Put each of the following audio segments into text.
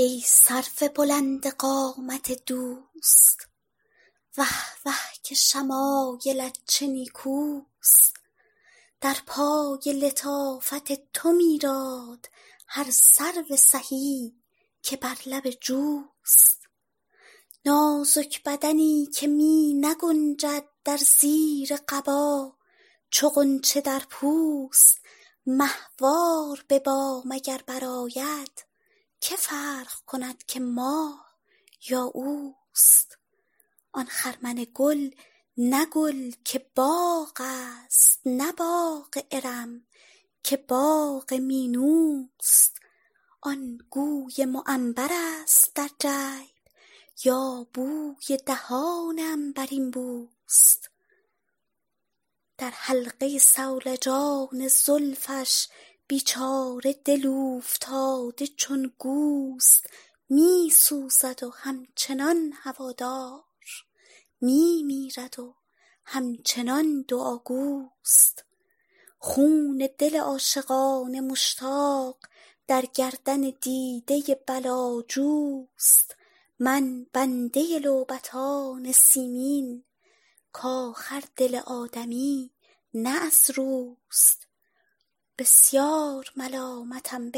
ای سرو بلند قامت دوست، وه وه که شمایلت چه نیکوست. در پای لطافت تو میراد هر سرو سهی که بر لب جوست. نازک بدنی که می نگنجد در زیر قبا، چو غنچه در پوست. ماهوار به بام اگر برآید، که فرق کند که ماه یا اوست. آن خرمن گل نه گل که باغ است، نه باغ ارم که باغ مینوست. آن گوی معنبر است در جیب، یا بوی دهان عنبرین بوست. در حلقه صولجان زلفش بیچاره دل اوفتاده چون گوست. می سوزد و همچنان هوادار، می میرد و همچنان دعاگوست. خون دل عاشقان مشتاق در گردن دیده بلاجوست. من بنده لعبتان سیمین، کآخر دل آدمی نه از روست. بسیار ملامتم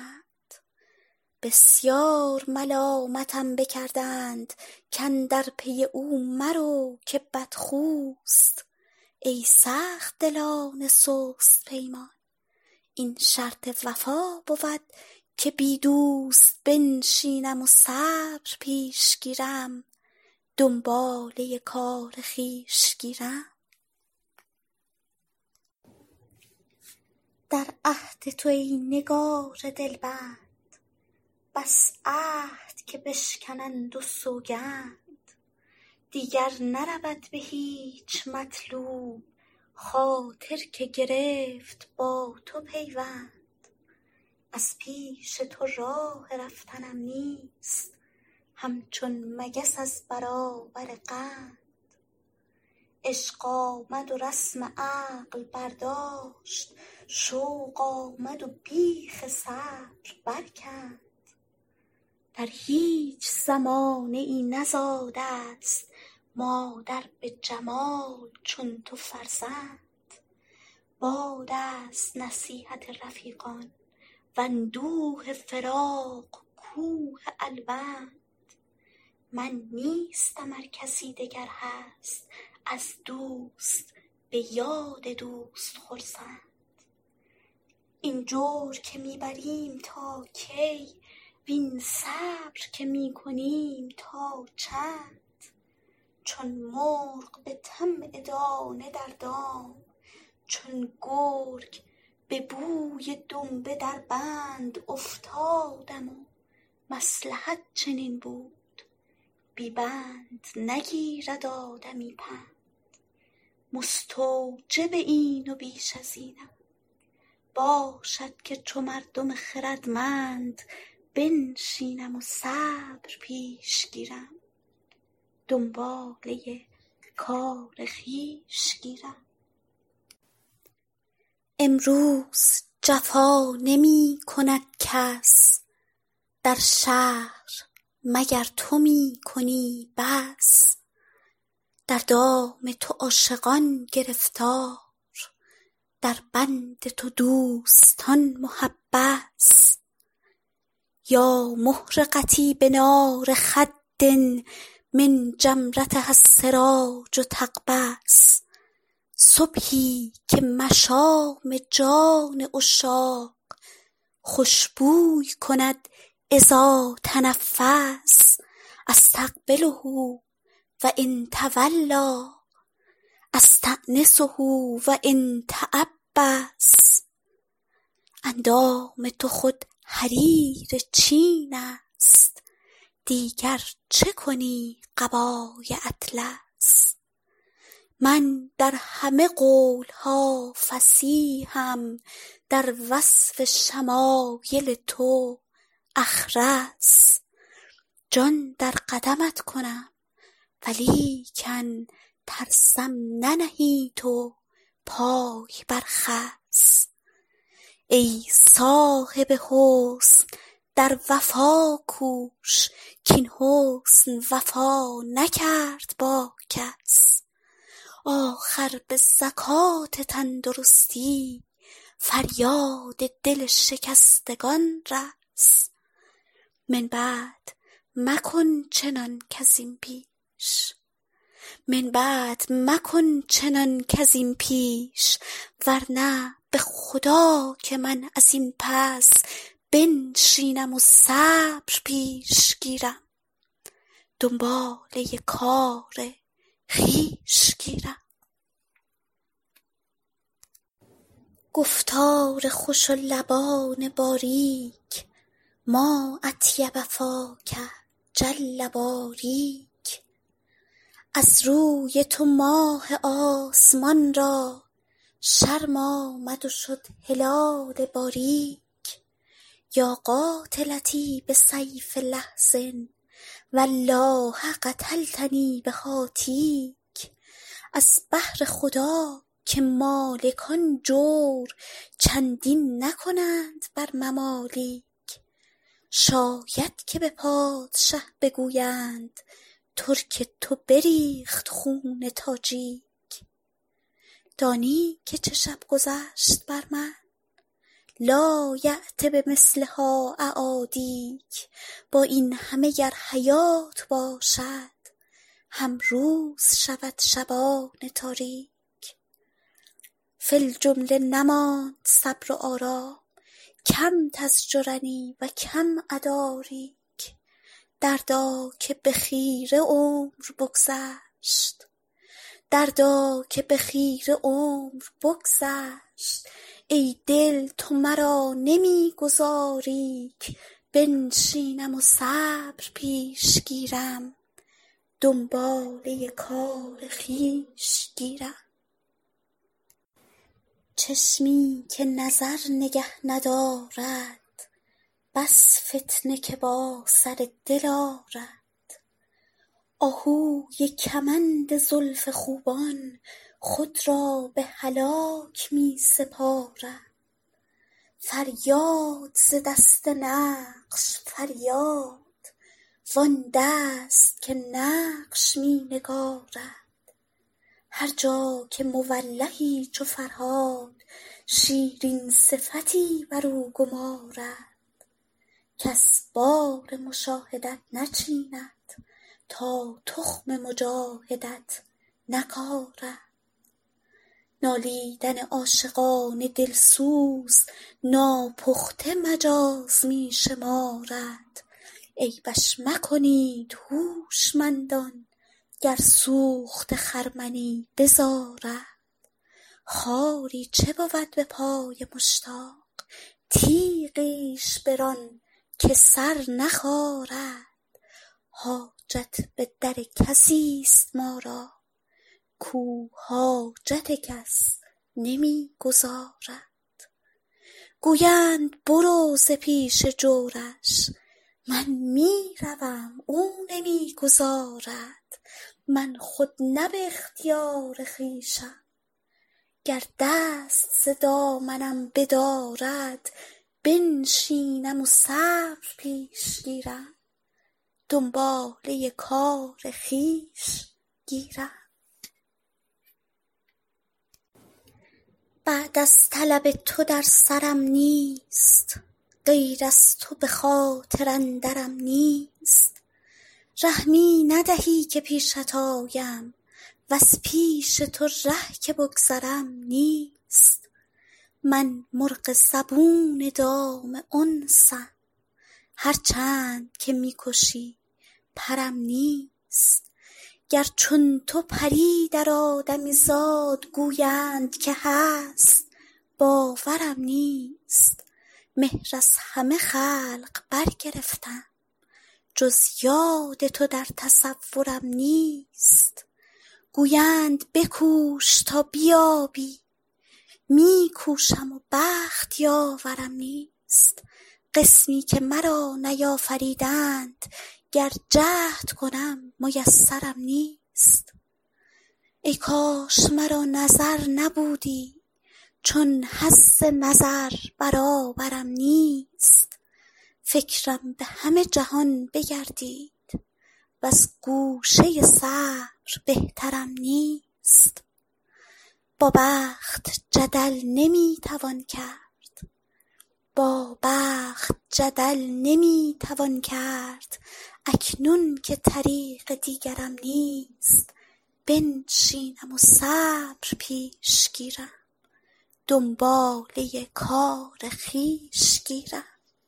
بکردند کاندر پی او مرو که بدخوست. ای سخت دلان سست پیمان، این شرط وفا بود که بی دوست بنشینم و صبر پیش گیرم، دنباله کار خویش گیرم. در عهد تو ای نگار دلبند، بس عهد که بشکنند و سوگند. دیگر نرود به هیچ مطلوب، خاطر که گرفت با تو پیوند. از پیش تو راه رفتنم نیست، همچون مگس از برابر قند. عشق آمد و رسم عقل برداشت، شوق آمد و بیخ صبر برکند. در هیچ زمانه ای نزاده است مادر به جمال چون تو فرزند. باد است نصیحت رفیقان و اندوه فراق کوه الوند. من نیستم ار کسی دگر هست از دوست به یاد دوست خرسند. این جور که میبریم تا کی، وین صبر که میکنیم تا چند. چون مرغ به طمع دانه در دام، چون گرگ به بوی دنبه در بند افتادم و مصلحت چنین بود، بی بند نگیرد آدمی پند. مستوجب این و بیش از اینم، باشد که چو مردم خردمند بنشینم و صبر پیش گیرم، دنباله کار خویش گیرم. امروز جفا نمی کند کس در شهر، مگر تو می کنی بس. در دام تو عاشقان گرفتار، در بند تو دوستان محبس. یا محرقتی بنار خد من جمرتها السراج تقبس. صبحی که مشام جان عشاق خوشبوی کند اذا تنفس. استقبله و ان تولی، استأنسه و ان تعبس. اندام تو خود حریر چین است، دیگر چه کنی قبای اطلس. من در همه قولها فصیحم، در وصف شمایل تو اخرس. جان در قدمت کنم ولیکن ترسم ننهی تو پای بر خس. ای صاحب حسن در وفا کوش کاین حسن وفا نکرد با کس. آخر به زکات تندرستی فریاد دل شکستگان رس. من بعد مکن چنان کزین پیش ورنه به خدا که من از این پس بنشینم و صبر پیش گیرم، دنباله کار خویش گیرم. گفتار خوش و لبان باریک ما اطیب فاک جل باریک. از روی تو ماه آسمان را شرم آمد و شد هلال باریک. یا قاتلتی بسیف لحظ والله قتلتنی بهاتیک. از بهر خدا که مالکان جور چندین نکنند بر ممالیک. شاید که به پادشه بگویند ترک تو بریخت خون تاجیک. دانی که چه شب گذشت بر من لا یأت بمثلها اعادیک. با این همه گر حیات باشد هم روز شود شبان تاریک. فی الجمله نماند صبر و آرام کم تزجرنی و کم اداریک. دردا که به خیره عمر بگذشت ای دل تو مرا نمی گذاری که بنشینم و صبر پیش گیرم، دنباله کار خویش گیرم. چشمی که نظر نگه ندارد بس فتنه که با سر دل آرد. آهوی کمند زلف خوبان خود را به هلاک می سپارد. فریاد ز دست نقش فریاد وان دست که نقش می نگارد. هر جا که مولهی چو فرهاد شیرین صفتی بر او گمارد. کس بار مشاهدت نچیند تا تخم مجاهدت نکارد. نالیدن عاشقان دلسوز ناپخته مجاز می شمارد. عیبش مکنید هوشمندان گر سوخته خرمنی بزارد. خاری چه بود به پای مشتاق تیغیش بران که سر نخارد. حاجت به در کسیست ما را کو حاجت کس نمی گزارد. گویند برو ز پیش جورش من می روم او نمی گذارد. من خود نه به اختیار خویشم گر دست ز دامنم بدارد. بنشینم و صبر پیش گیرم، دنباله کار خویش گیرم. بعد از طلب تو در سرم نیست غیر از تو به خاطر اندرم نیست. رحمی ندهی که پیشت آیم وز پیش تو ره که بگذرم نیست. من مرغ زبون دام انسم هر چند که می کشی پرم نیست. گر چون تو پری در آدمی زاد گویند که هست باورم نیست. مهر از همه خلق برگرفتم جز یاد تو در تصورم نیست. گویند بکوش تا بیابی می کوشم و بخت یاورم نیست. قسمی که مرا نیافریدند گر جهد کنم میسرم نیست. ای کاش مرا نظر نبودی چون حظ نظر برابرم نیست. فکرم به همه جهان بگردید وز گوشه صبر بهترم نیست. با بخت جدل نمیتوان کرد اکنون که طریق دیگرم نیست. بنشینم و صبر پیش گیرم دنباله کار خویش گیرم.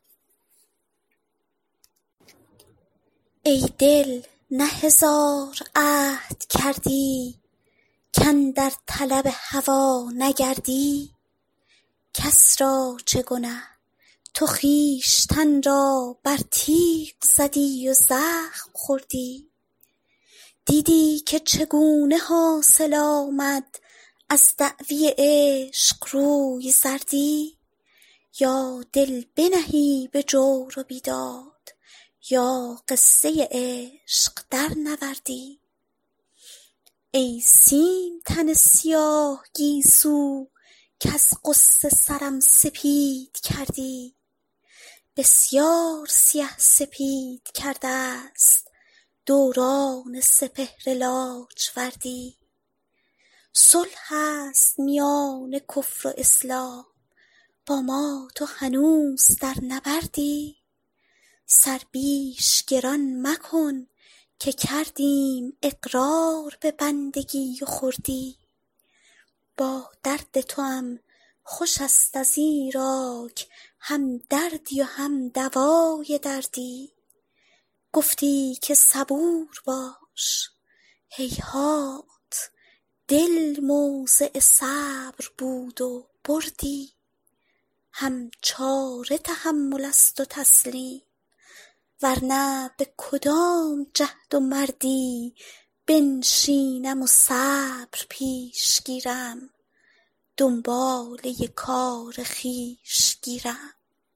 ای دل نه هزار عهد کردی کاندر طلب هوا نگردی. کس را چه گنه تو خویشتن را بر تیغ زدی و زخم خوردی. دیدی که چگونه حاصل آمد از دعوی عشق روی زردی. یا دل بنهی به جور و بیداد یا قصه عشق در نوردی. ای سیم تن سیاه گیسو کز غصه سرم سپید کردی. بسیار سیه سپید کرده است دوران سپهر لاجوردی. صلح است میان کفر و اسلام با ما تو هنوز در نبردی. سر بیش گران مکن که کردیم اقرار به بندگی و خردی. با درد توام خوش است ازیراک هم دردی و هم دوای دردی. گفتی که صبور باش هیهات دل موضع صبر بود و بردی. هم چاره تحمل است و تسلیم ورنه به کدام جهد و مردی بنشینم و صبر پیش گیرم دنباله کار خویش گیرم.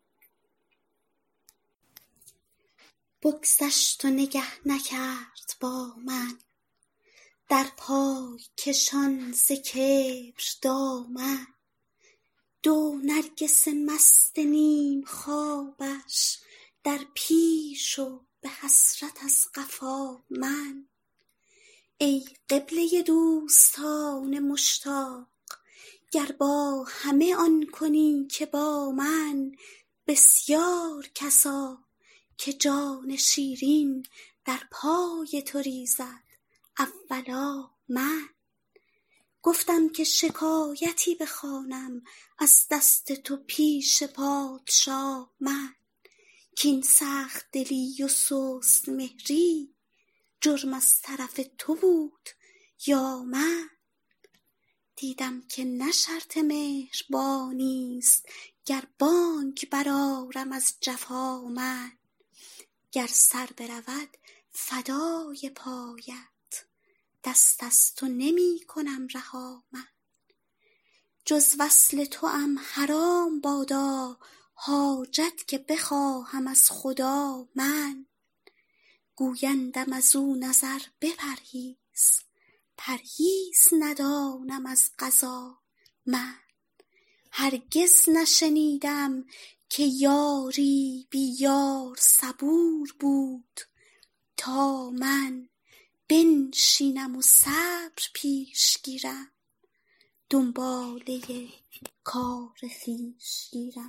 بگذشت و نگه نکرد با من در پای کشان ز کبر دامن. دو نرگس مست نیم خوابش در پیش و به حسرت از قفا من. ای قبله دوستان مشتاق گر با همه آن کنی که با من. بسیار کسا که جان شیرین در پای تو ریزد اولا من. گفتم که شکایتی بخوانم از دست تو پیش پادشاه من. کین سخت دلی و سست مهری جرم از طرف تو بود یا من. دیدم که نه شرط مهربانی است گر بانگ برآرم از جفا من. گر سر برود فدای پایت دست از تو نمی کنم رها من. جز وصل توام حرام بادا حاجت که بخواهم از خدا من. گویندم از او نظر بپرهیز پرهیز ندانم از قضا من. هرگز نشنیدم که یاری بی یار صبور بود تا من بنشینم و صبر پیش گیرم دنباله کار خویش گیرم.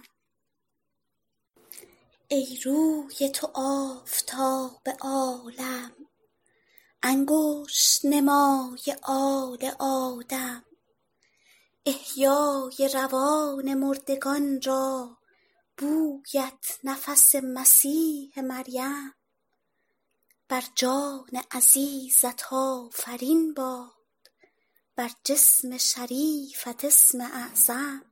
ای روی تو آفتاب عالم انگشت نمای آل آدم. احیای روان مردگان را بویت نفس مسیح مریم. بر جان عزیزت آفرین باد بر جسم شریفت اسم اعظم.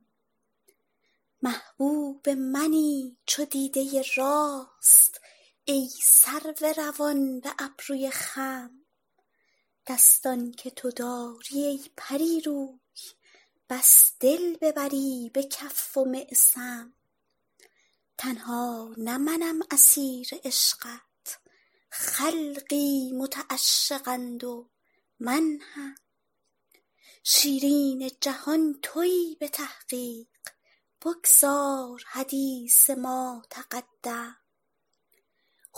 محبوب منی چو دیده راست ای سرو روان به ابروی خم. دستان که تو داری ای پری روی بس دل ببری به کف و معصم. تنها نه منم اسیر عشقت خلقی متعشقند و من هم. شیرین جهان تویی به تحقیق بگذار حدیث ما تقدم.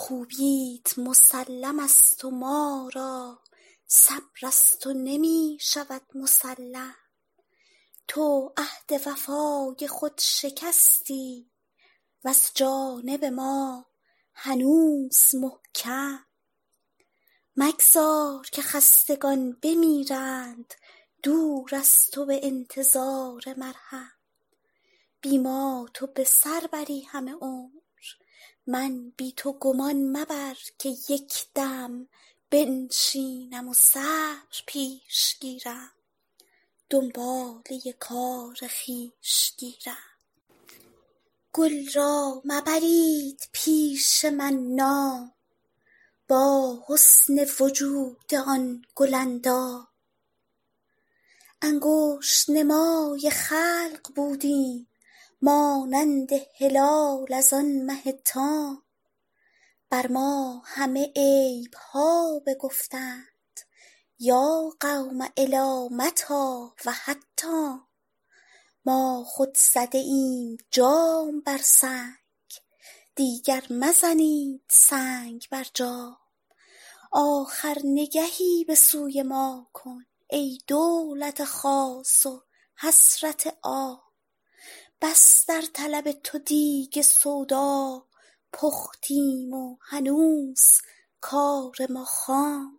خوبیت مسلم است و ما را صبر است و نمی شود مسلم. تو عهد وفای خود شکستی وز جانب ما هنوز محکم. مگذار که خستگان بمیرند دور از تو به انتظار مرهم. بی ما تو به سر بری همه عمر، من بی تو گمان مبر که یک دم بنشینم و صبر پیش گیرم، دنباله کار خویش گیرم. گل را مبرید پیش من نام، با حسن وجود آن گل اندام. انگشت نمای خلق بودیم مانند هلال از آن مه تام. بر ما همه عیب ها بگفتند یا قوم الی متی و حتی. ما خود زده ایم جام بر سنگ، دیگر مزنید سنگ بر جام. آخر نگهی به سوی ما کن ای دولت خاص و حسرت عام. بس در طلب تو دیگ سودا پختیم و هنوز کار ما خام.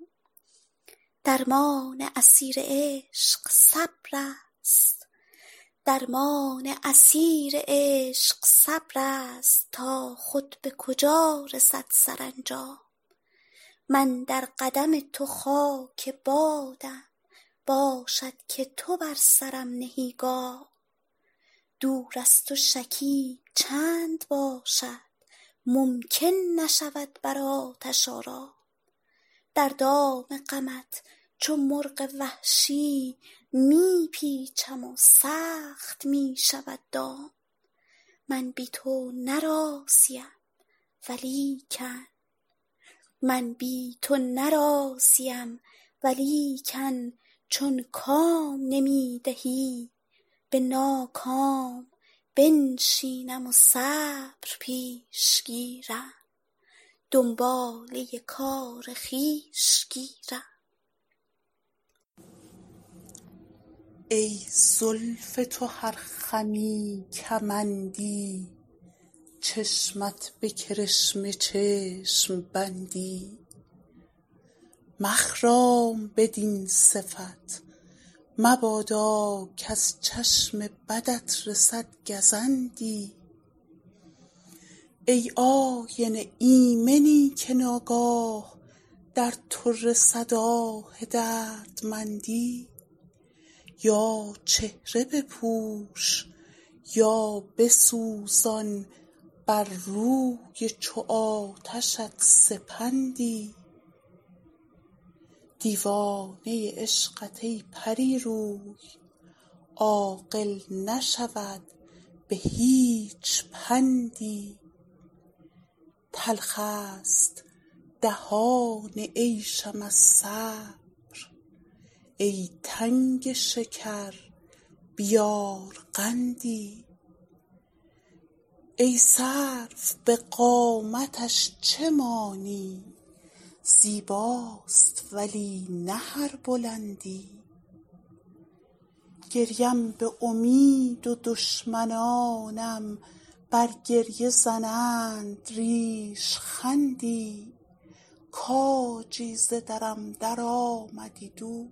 درمان اسیر عشق صبر است، درمان اسیر عشق صبر است تا خود به کجا رسد سرانجام. من در قدم تو خاک بادم باشد که تو بر سرم نهی گام. دور از تو شکیب چند باشد ممکن نشود بر آتش آرام. در دام غمت چو مرغ وحشی می پیچم و سخت می شود دام. من بی تو نراضیم ولیکن چون کام نمی دهی به ناکام بنشینم و صبر پیش گیرم، دنباله کار خویش گیرم. ای زلف تو هر خمی کمندی، چشمت به کرشمه چشم بندی. مخرام بدین صفت مبادا کز چشم بدت رسد گزندی. ای آینه ایمنی که ناگاه در تو رسد آه دردمندی. یا چهره بپوش یا بسوزان بر روی چو آتشت سپندی. دیوانه عشقت ای پری روی عاقل نشود به هیچ پندی. تلخ است دهان عیشم از صبر، ای تنگ شکر بیار قندی. ای سرو به قامتش چه مانی، زیباست ولی نه هر بلندی. گریم به امید و دشمنانم بر گریه زنند ریش خندی. کاجی ز درم در آمدی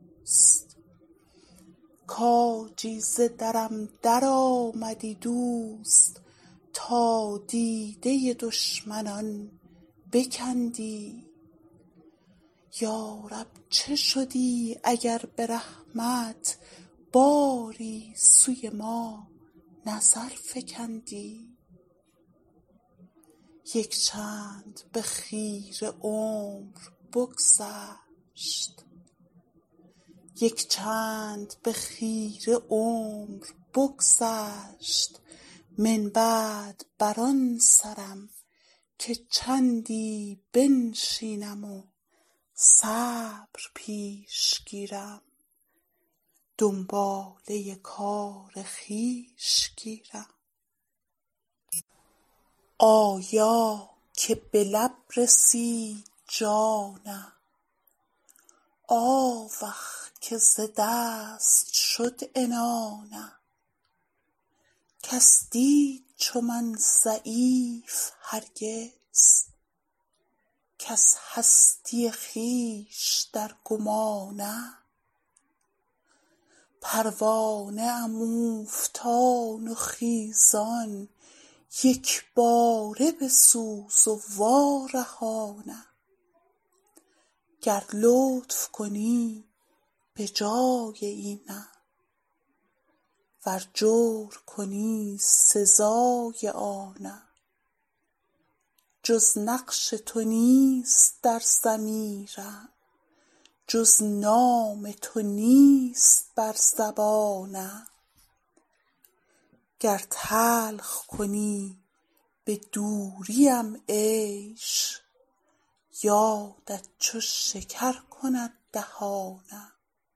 دوست، تا دیده دشمنان بکندی. یا رب چه شدی اگر به رحمت باری سوی ما نظر فکندی. یک چند به خیره عمر بگذشت، من بعد بر آن سرم که چندی بنشینم و صبر پیش گیرم، دنباله کار خویش گیرم. آیا که به لب رسید جانم. آوخ که ز دست شد عنانم. کس دید چو من ضعیف هرگز، کز هستی خویش در گمانم. پروانه ام اوفتان و خیزان، یکباره به سوز و وارهانم. گر لطف کنی به جای اینم، ور جور کنی سزای آنم. جز نقش تو نیست در ضمیرم، جز نام تو نیست بر زبانم. گر تلخ کنی به دوریم عیش، یادت چو شکر کند دهانم.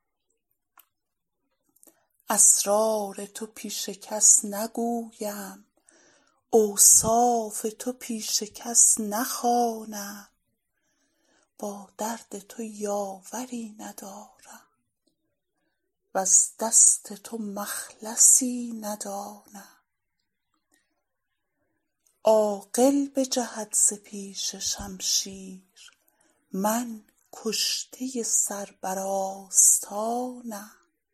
اسرار تو پیش کس نگویم، اوصاف تو پیش کس نخوانم. با درد تو یاوری ندارم، وز دست تو مخلصی ندانم. عاقل بجهد ز پیش شمشیر، من کشته سر بر آستانم.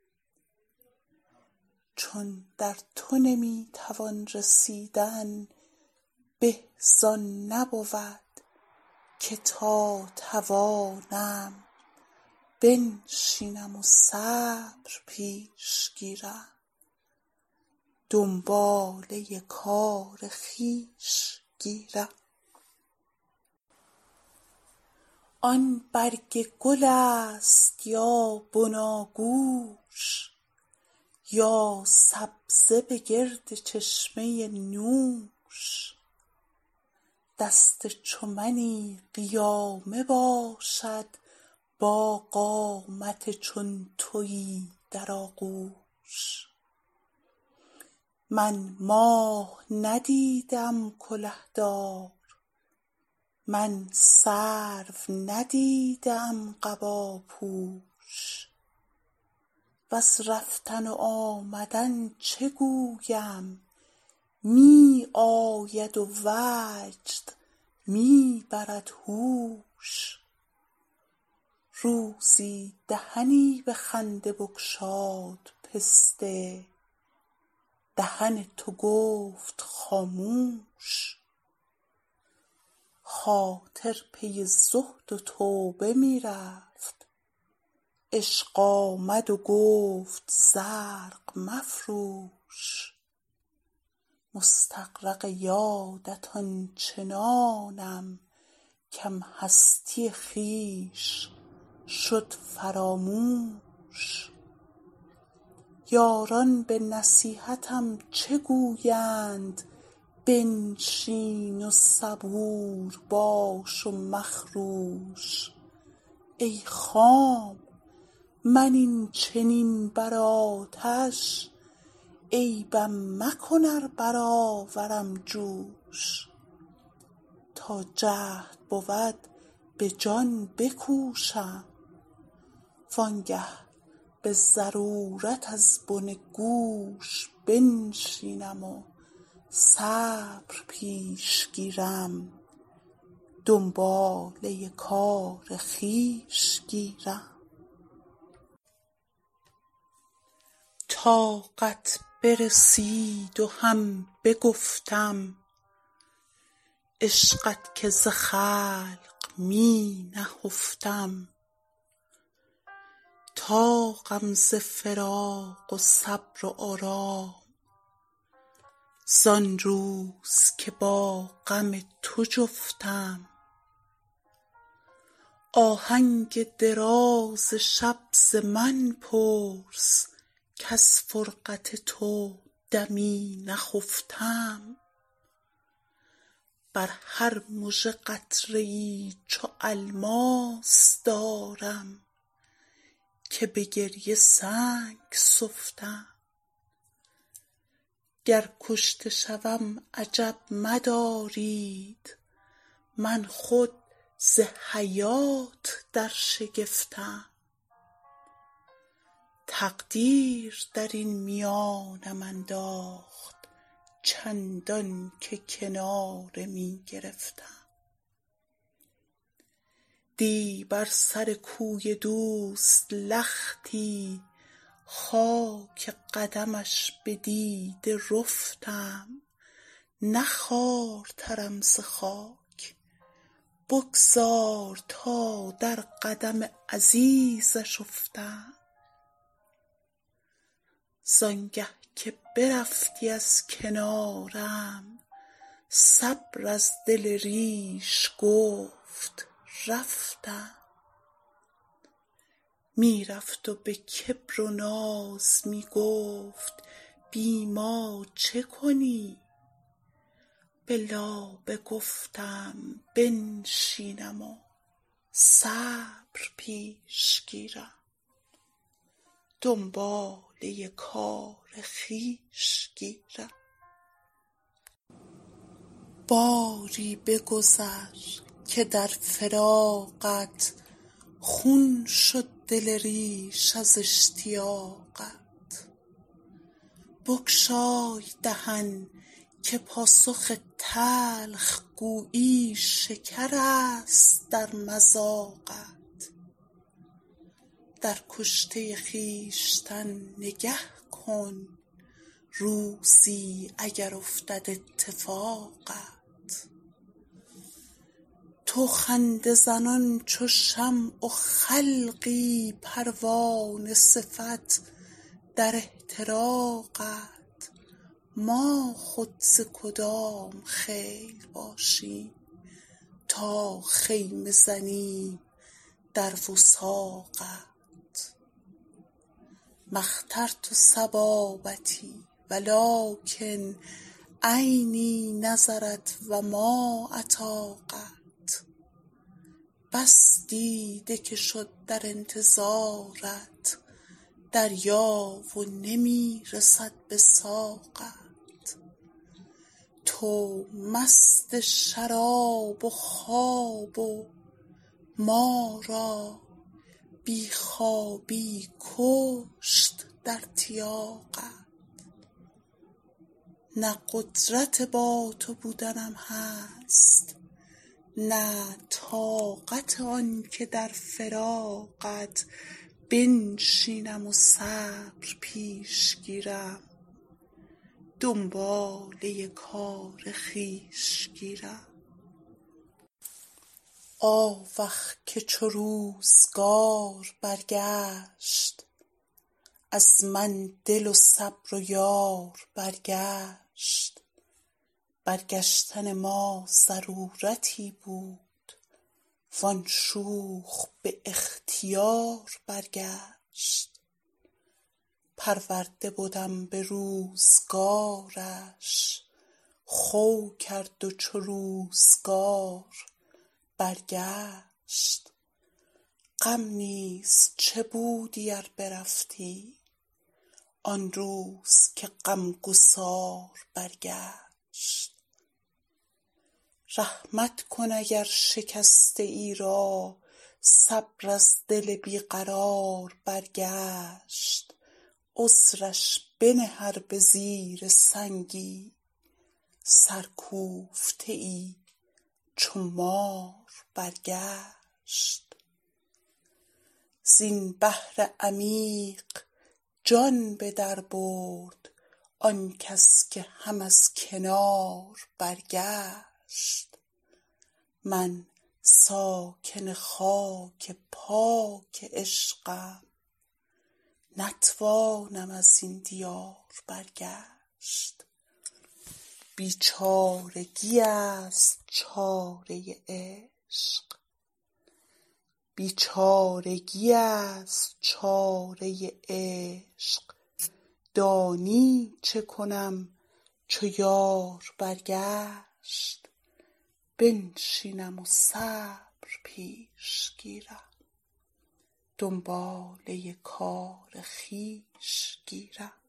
چون در تو نمی توان رسیدن، به زان نبود که تا توانم. بنشینم و صبر پیش گیرم، دنباله کار خویش گیرم. آن برگ گل است یا بناگوش، یا سبزه به گرد چشمه نوش. دست چو منی قیامه باشد، با قامت چون تویی در آغوش. من ماه ندیده ام کله دار، من سرو ندیده ام قباپوش. وز رفتن و آمدن چه گویم، می آید و وجد می برد هوش. روزی دهنی به خنده بگشاد پسته، دهن تو گفت خاموش. خاطر پی زهد و توبه می رفت، عشق آمد و گفت زرق مفروش. مستغرق یادت آنچنانم، کم هستی خویش شد فراموش. یاران به نصیحتم چه گویند، بنشین و صبور باش و مخروش. ای خام من این چنین بر آتش، عیبم مکن ار برآورم جوش. تا جهد بود به جان بکوشم، وانگه به ضرورت از بن گوش بنشینم و صبر پیش گیرم، دنباله کار خویش گیرم. طاقت برسید و هم بگفتم، عشقت که ز خلق می نهفتم. طاقم ز فراق و صبر و آرام، زان روز که با غم تو جفتم. آهنگ دراز شب ز من پرس، کز فرقت تو دمی نخفتم. بر هر مژه قطره ای چو الماس دارم، که به گریه سنگ سفتم. گر کشته شوم عجب مدارید، من خود ز حیات در شگفتم، تقدیر در این میانم انداخت چندان که کناره می گرفتم. دی بر سر کوی دوست لختی، خاک قدمش به دیده رفتم. نه خوارترم ز خاک، بگذار تا در قدم عزیزش افتم. زانگه که برفتی از کنارم، صبر از دل ریش گفت رفتم. میرفت و به کبر و ناز میگفت بی ما چه کنی؟ به لابه گفتم بنشینم و صبر پیش گیرم. دنباله کار خویش گیرم. باری بگذر که در فراقت، خون شد دل ریش از اشتیاقت. بگشای دهن که پاسخ تلخ گویی شکر است در مذاقت. در کشته خویشتن نگه کن، روزی اگر افتد اتفاقت. تو خنده زنان چو شمع و خلقی، پروانه صفت در احتراقت. ما خود ز کدام خیل باشیم تا خیمه زنیم در وثاقت. ما اخترت صبابتی ولکن عینی نظرت و ما اطاقت. بس دیده که شد در انتظارت، دریا و نمی رسد به ساقت. تو مست شراب و خواب و ما را بی خوابی کشت در تیاقت. نه قدرت با تو بودنم هست، نه طاقت آن که در فراقت بنشینم و صبر پیش گیرم. دنباله کار خویش گیرم. آوخ که چو روزگار برگشت، از من دل و صبر و یار برگشت. برگشتن ما ضرورتی بود، وان شوخ به اختیار برگشت. پرورده بدم به روزگارش، خو کرد و چو روزگار برگشت. غم نیز چه بودی ار برفتی، آن روز که غمگسار برگشت. رحمت کن اگر شکسته ای را، صبر از دل بیقرار برگشت. عذرش بنه ار به زیر سنگی، سرکوفته ای چو مار برگشت. زین بحر عمیق جان به در برد، آن کس که هم از کنار برگشت. من ساکن خاک پاک عشقم، نتوانم از این دیار برگشت. بیچارگی است چاره عشق، بیچارگی است چاره عشق. دانی چه کنم چو یار برگشت. بنشینم و صبر پیش گیرم. دنباله کار خویش گیرم.